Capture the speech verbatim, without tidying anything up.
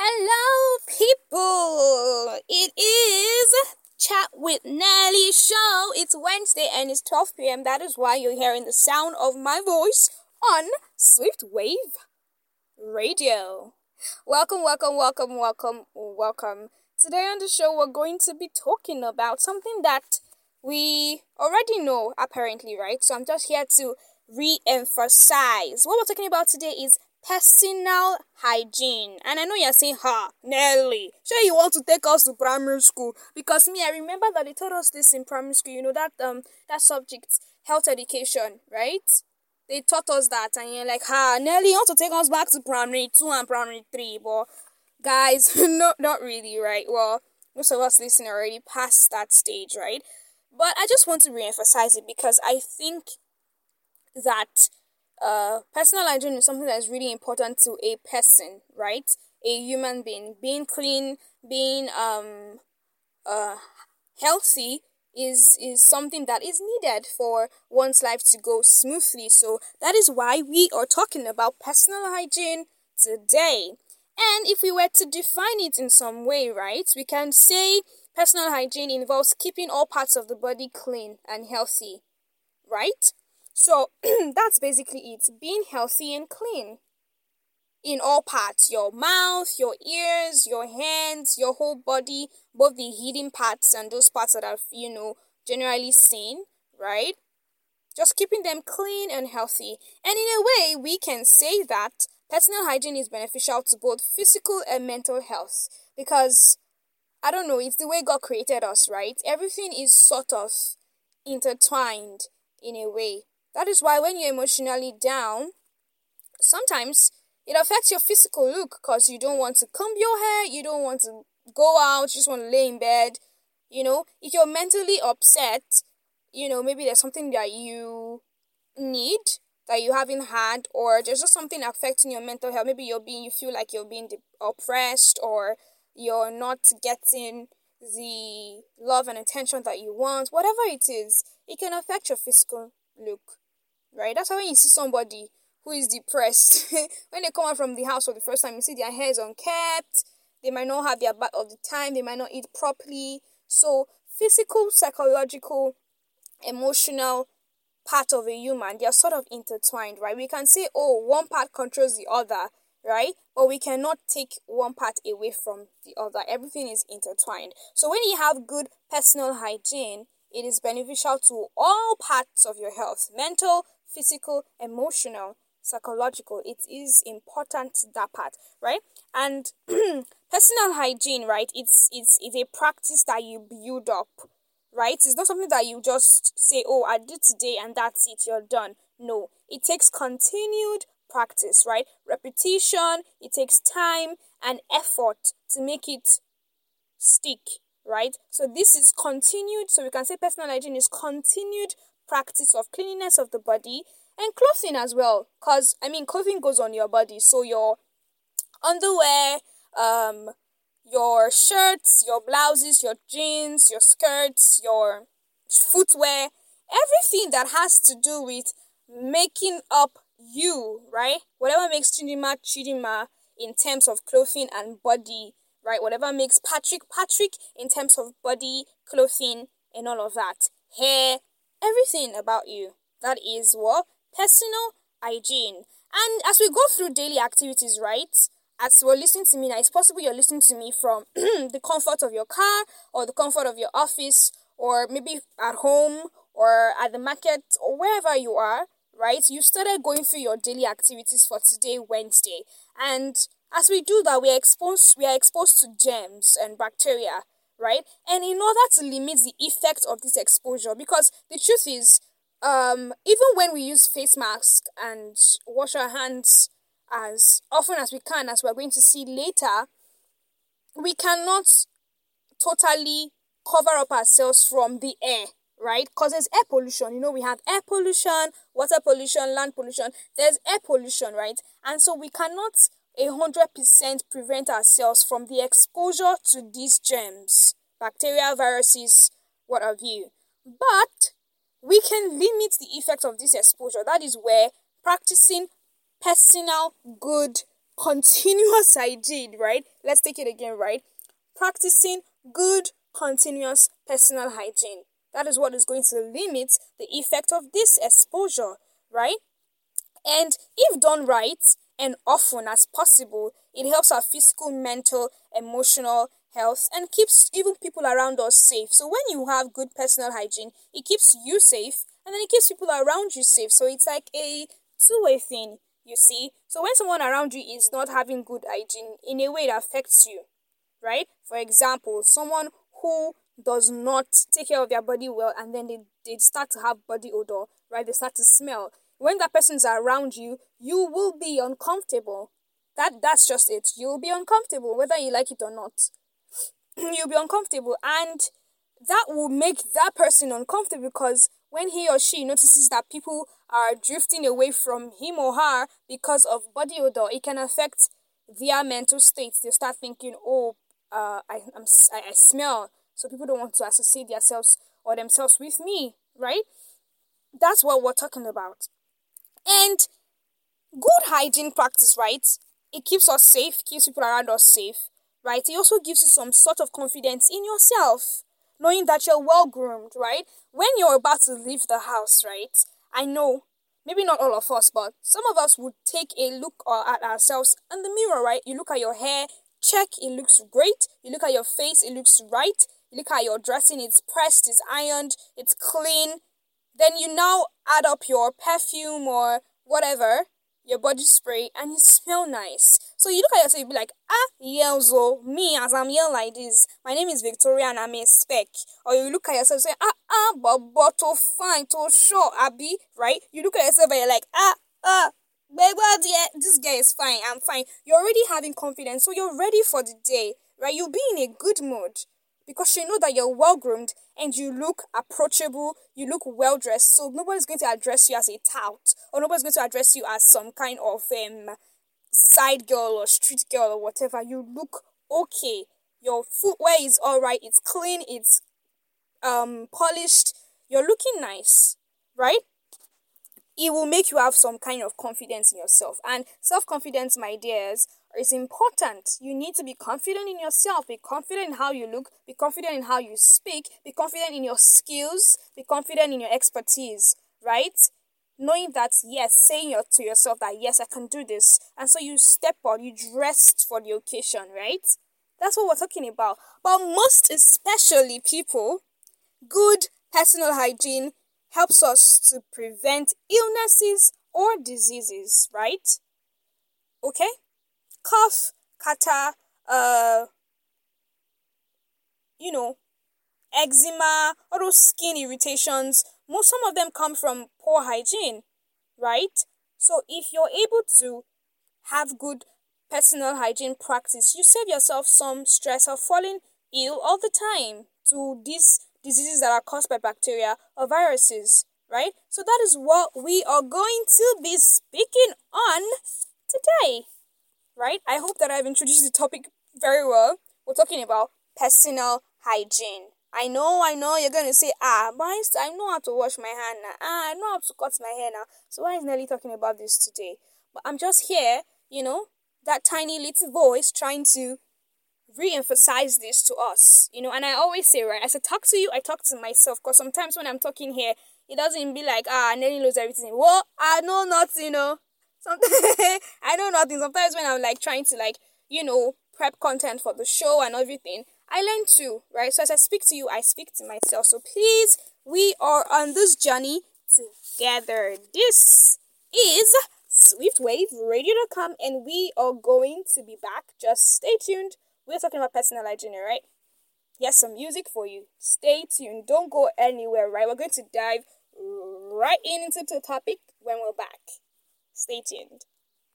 Hello, people. It is Chat with Nelly show. It's Wednesday and it's twelve p m. That is why you're hearing the sound of my voice on Swift Wave Radio. Welcome, welcome, welcome, welcome, welcome. Today on the show, we're going to be talking about something that we already know, apparently, right? So I'm just here to re-emphasize. What we're talking about today is personal hygiene. And I know you're saying, ha, Nelly, sure you want to take us to primary school? Because me, I remember that they taught us this in primary school, you know, that um that subject, health education, right? They taught us that, and you're like, ha, Nelly, you want to take us back to primary two and primary three? But guys, no, not really, right? Well, most of us listening already past that stage, right? But I just want to re-emphasize it because I think that uh, personal hygiene is something that is really important to a person, right? A human being. Being clean, being um uh healthy is is something that is needed for one's life to go smoothly. So that is why we are talking about personal hygiene today. And if we were to define it in some way, right, we can say personal hygiene involves keeping all parts of the body clean and healthy, right? So that's basically it, being healthy and clean in all parts, your mouth, your ears, your hands, your whole body, both the hidden parts and those parts that are, you know, generally seen, right? Just keeping them clean and healthy. And in a way, we can say that personal hygiene is beneficial to both physical and mental health because, I don't know, it's the way God created us, right? Everything is sort of intertwined in a way. That is why when you're emotionally down, sometimes it affects your physical look because you don't want to comb your hair, you don't want to go out, you just want to lay in bed. You know, if you're mentally upset, you know, maybe there's something that you need that you haven't had, or there's just something affecting your mental health. Maybe you're being, you feel like you're being de- oppressed, or you're not getting the love and attention that you want. Whatever it is, it can affect your physical look, right? That's why when you see somebody who is depressed, when they come out from the house for the first time, you see their hair is unkept, they might not have their bath all the time, they might not eat properly. So physical, psychological, emotional part of a human, they are sort of intertwined, right? We can say, oh, one part controls the other, right? But we cannot take one part away from the other. Everything is intertwined. So when you have good personal hygiene, it is beneficial to all parts of your health, mental, physical, emotional, psychological. It is important, that part, right? And personal hygiene, right? It's it's it's a practice that you build up, right? It's not something that you just say, oh, I did today and that's it, you're done. No, it takes continued practice, right? Repetition, it takes time and effort to make it stick, right? So this is continued, so we can say personal hygiene is continued practice of cleanliness of the body and clothing as well, because I mean clothing goes on your body, so your underwear, um your shirts, your blouses, your jeans, your skirts, your footwear, everything that has to do with making up you, right? Whatever makes Chidima Chidima in terms of clothing and body, right? Whatever makes Patrick Patrick in terms of body, clothing, and all of that. Hair, everything about you. That is what? Personal hygiene. And as we go through daily activities, right? As you're listening to me now, it's possible you're listening to me from the comfort of your car or the comfort of your office or maybe at home or at the market or wherever you are, right? You started going through your daily activities for today, Wednesday. And as we do that, we are exposed, we are exposed to germs and bacteria, right? And in order to limit the effect of this exposure, because the truth is, um, even when we use face masks and wash our hands as often as we can, as we're going to see later, we cannot totally cover up ourselves from the air, right? Because there's air pollution. You know, we have air pollution, water pollution, land pollution. There's air pollution, right? And so we cannot a hundred percent prevent ourselves from the exposure to these germs, bacteria, viruses, what have you. But we can limit the effect of this exposure. That is where practicing personal good continuous hygiene, right? Let's take it again, right? Practicing good, continuous personal hygiene. That is what is going to limit the effect of this exposure, right? And if done right and often as possible, it helps our physical, mental, emotional health and keeps even people around us safe. So when you have good personal hygiene, it keeps you safe and then it keeps people around you safe. So it's like a two-way thing, you see. So when someone around you is not having good hygiene, in a way it affects you, right? For example, someone who does not take care of their body well and then they, they start to have body odor, right? They start to smell. When that person's around you, you will be uncomfortable. That that's just it. You'll be uncomfortable whether you like it or not. You'll be uncomfortable, and that will make that person uncomfortable because when he or she notices that people are drifting away from him or her because of body odor, it can affect their mental states. They start thinking, oh, uh, I, I'm, I, I smell, so people don't want to associate themselves or themselves with me, right? That's what we're talking about. And good hygiene practice, right? It keeps us safe, keeps people around us safe, right? It also gives you some sort of confidence in yourself, knowing that you're well groomed, right? When you're about to leave the house, right? I know, maybe not all of us, but some of us would take a look at ourselves in the mirror, right? You look at your hair, check, it looks great. You look at your face, it looks right. You look at your dressing, it's pressed, it's ironed, it's clean. Then you now add up your perfume or whatever, your body spray, and you smell nice. So you look at yourself, you be like, ah, yeah, so me as I'm here like this, my name is Victoria and I'm a spec. Or you look at yourself and say, ah, ah, but, but to fine, to sure, Abby, right? You look at yourself and you're like, ah, ah, baby, yeah, this guy is fine, I'm fine. You're already having confidence, so you're ready for the day, right? You'll be in a good mood because you know that you're well groomed and you look approachable, you look well dressed, so nobody's going to address you as a tout or nobody's going to address you as some kind of um side girl or street girl or whatever. You look okay. Your footwear is all right. It's clean. It's um polished. You're looking nice, right? It will make you have some kind of confidence in yourself. And self-confidence, my dears, is important. You need to be confident in yourself. Be confident in how you look. Be confident in how you speak. Be confident in your skills. Be confident in your expertise, right? Knowing that, yes, saying your, to yourself that, yes, I can do this. And so you step on, you dressed for the occasion, right? That's what we're talking about. But most especially, people, good personal hygiene helps us to prevent illnesses or diseases, right? Okay? Cough, catarrh, uh, you know, eczema, all those skin irritations, most some of them come from poor hygiene, right? So if you're able to have good personal hygiene practice, you save yourself some stress of falling ill all the time to these diseases that are caused by bacteria or viruses, right? So that is what we are going to be speaking on today, right? I hope that I've introduced the topic very well. We're talking about personal hygiene. I know, I know, you're going to say, ah, but I I know how to wash my hand now. Ah, I know how to cut my hair now. So why is Nelly talking about this today? But I'm just here, you know, that tiny little voice trying to re-emphasize this to us, you know. And I always say, right, as I talk to you, I talk to myself, because sometimes when I'm talking here, it doesn't be like, ah, Nelly knows everything. Well, I know nothing, you know. Sometimes I know nothing. Sometimes when I'm like trying to like, you know, prep content for the show and everything, I learn too, right? So as I speak to you, I speak to myself. So please, we are on this journey together. This is Swift Wave Radio dot com, and we are going to be back. Just stay tuned. We're talking about personal hygiene, right? Here's some music for you. Stay tuned. Don't go anywhere, right? We're going to dive right in into the topic when we're back. Stay tuned.